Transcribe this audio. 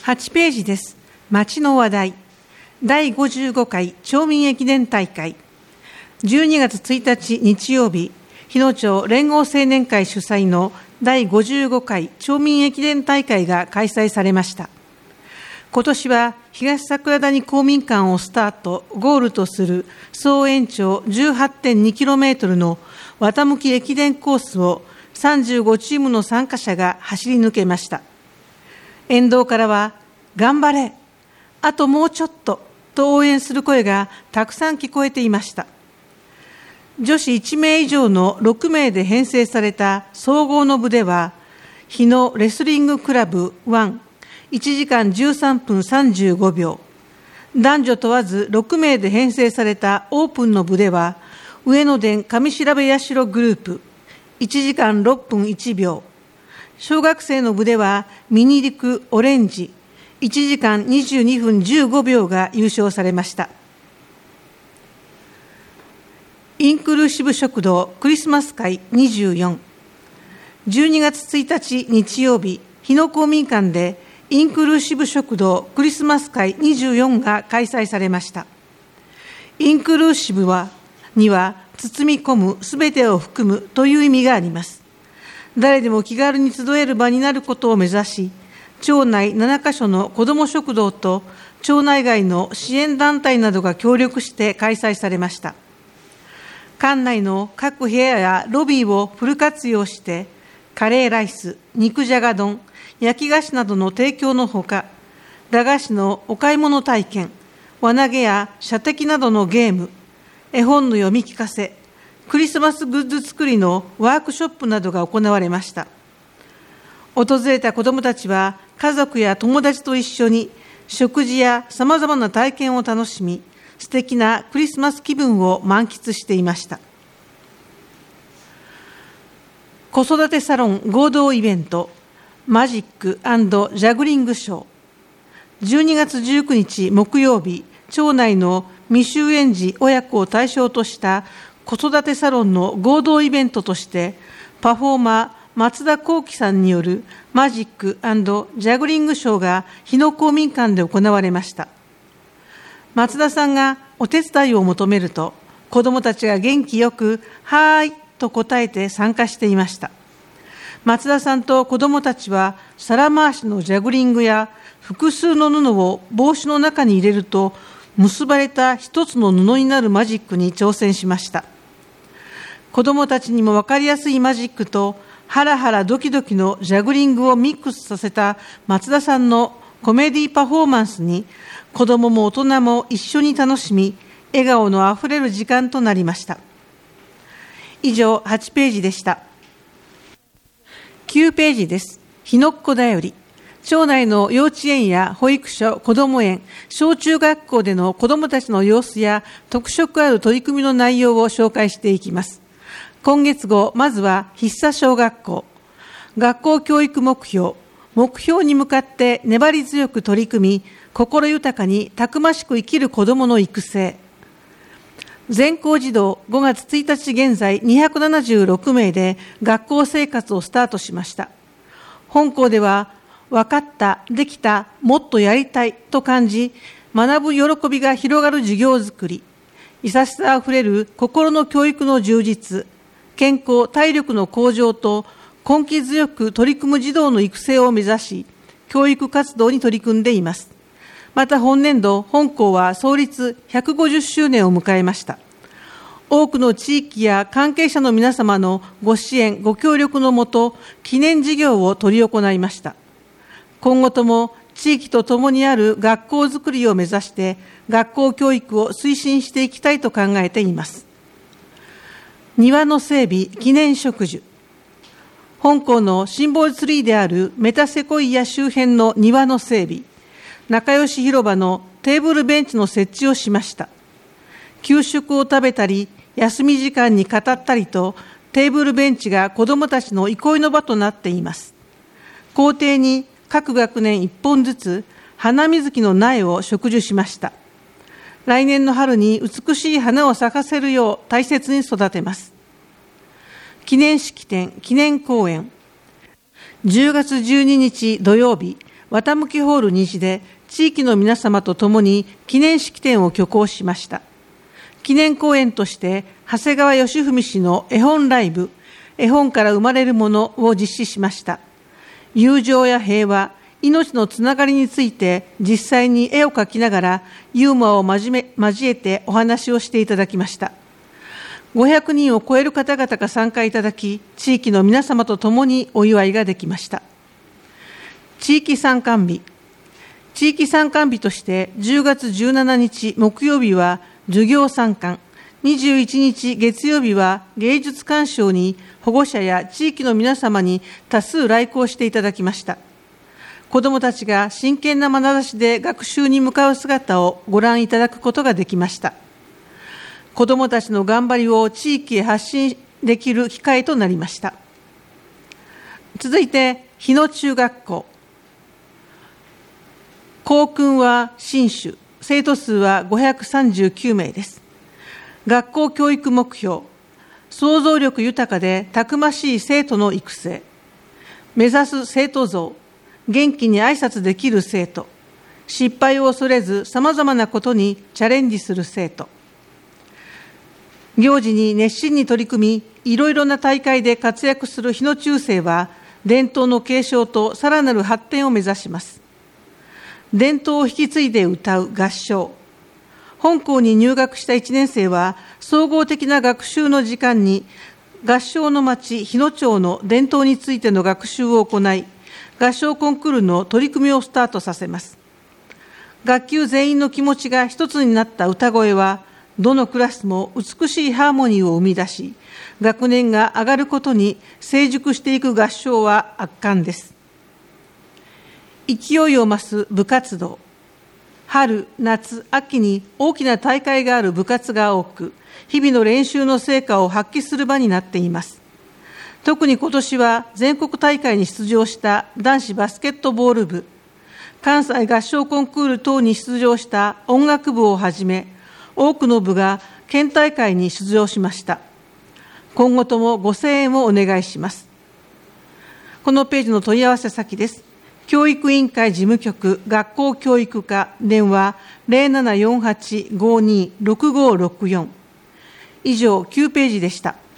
8ページです。町の話題。第55回町民駅伝大会。12月1日日曜日、日野町連合青年会主催の第55回町民駅伝大会が開催されました。今年は東桜谷公民館をスタート、ゴールとする総延長 18.2km の綿向き駅伝コースを35チームの参加者が走り抜けました。沿道からは、頑張れ、あともうちょっと、と応援する声がたくさん聞こえていました。女子1名以上の6名で編成された総合の部では、日野レスリングクラブ1、1時間13分35秒。男女問わず6名で編成されたオープンの部では、上野電上調べ社グループ、1時間6分1秒。小学生の部では、ミニ陸オレンジ、1時間22分15秒が優勝されました。インクルーシブ食堂クリスマス会24。12月1日日曜日、日野公民館でインクルーシブ食堂クリスマス会24が開催されました。インクルーシブには包み込む、すべてを含むという意味があります。誰でも気軽に集える場になることを目指し、町内7カ所の子ども食堂と町内外の支援団体などが協力して開催されました。館内の各部屋やロビーをフル活用して、カレーライス、肉じゃが丼、焼き菓子などの提供のほか、駄菓子のお買い物体験、輪投げや射的などのゲーム、絵本の読み聞かせ、クリスマスグッズ作りのワークショップなどが行われました。訪れた子どもたちは家族や友達と一緒に食事やさまざまな体験を楽しみ、素敵なクリスマス気分を満喫していました。子育てサロン合同イベント、マジック&ジャグリングショー。12月19日木曜日、町内の未就園児親子を対象とした子育てサロンの合同イベントとして、パフォーマー松田幸喜さんによるマジック&ジャグリングショーが日野公民館で行われました。松田さんがお手伝いを求めると、子どもたちが元気よく、はーいと答えて参加していました。松田さんと子どもたちは、皿回しのジャグリングや複数の布を帽子の中に入れると、結ばれた一つの布になるマジックに挑戦しました。子どもたちにも分かりやすいマジックと、ハラハラドキドキのジャグリングをミックスさせた松田さんのコメディパフォーマンスに、子どもも大人も一緒に楽しみ、笑顔のあふれる時間となりました。以上、8ページでした。9ページです。日野っ子だより。町内の幼稚園や保育所、子ども園、小中学校での子どもたちの様子や特色ある取り組みの内容を紹介していきます。今月号、まずは筆佐小学校。学校教育目標に向かって粘り強く取り組み、心豊かにたくましく生きる子どもの育成。全校児童5月1日現在276名で学校生活をスタートしました。本校では、分かった、できた、もっとやりたいと感じ、学ぶ喜びが広がる授業づくり、優しさあふれる心の教育の充実、健康・体力の向上と根気強く取り組む児童の育成を目指し、教育活動に取り組んでいます。また本年度、本校は創立150周年を迎えました。多くの地域や関係者の皆様のご支援、ご協力のもと、記念事業を執り行いました。今後とも地域とともにある学校づくりを目指して、学校教育を推進していきたいと考えています。庭の整備、記念植樹。本校のシンボルツリーであるメタセコイア周辺の庭の整備、仲良し広場のテーブルベンチの設置をしました。給食を食べたり、休み時間に語ったりと、テーブルベンチが子どもたちの憩いの場となっています。校庭に各学年1本ずつ、花水木の苗を植樹しました。来年の春に美しい花を咲かせるよう大切に育てます。記念式典、記念講演。10月12日土曜日、 綿向ホール西で地域の皆様と共に記念式典を挙行しました。記念公演として長谷川義文氏の絵本ライブ、絵本から生まれるものを実施しました。友情や平和、命のつながりについて実際に絵を描きながらユーモアを交えてお話をしていただきました。500人を超える方々が参加いただき、地域の皆様と共にお祝いができました。地域参観日。地域参観日として10月17日木曜日は授業参観、21日月曜日は芸術鑑賞に保護者や地域の皆様に多数来校していただきました。子どもたちが真剣な眼差しで学習に向かう姿をご覧いただくことができました。子どもたちの頑張りを地域へ発信できる機会となりました。続いて、日野中学校。校訓は新種、生徒数は539名です。学校教育目標、創造力豊かでたくましい生徒の育成。目指す生徒像、元気に挨拶できる生徒。失敗を恐れずさまざまなことにチャレンジする生徒。行事に熱心に取り組み、いろいろな大会で活躍する日野中生は、伝統の継承とさらなる発展を目指します。伝統を引き継いで歌う合唱。本校に入学した1年生は、総合的な学習の時間に、合唱の町、日野町の伝統についての学習を行い、合唱コンクールの取り組みをスタートさせます。学級全員の気持ちが一つになった歌声は、どのクラスも美しいハーモニーを生み出し、学年が上がることに成熟していく合唱は圧巻です。勢いを増す部活動。春、夏、秋に大きな大会がある部活が多く、日々の練習の成果を発揮する場になっています。特に今年は全国大会に出場した男子バスケットボール部、関西合唱コンクール等に出場した音楽部をはじめ、多くの部が県大会に出場しました。今後ともご声援をお願いします。このページの問い合わせ先です。教育委員会事務局学校教育課電話 0748-526564。以上9ページでした。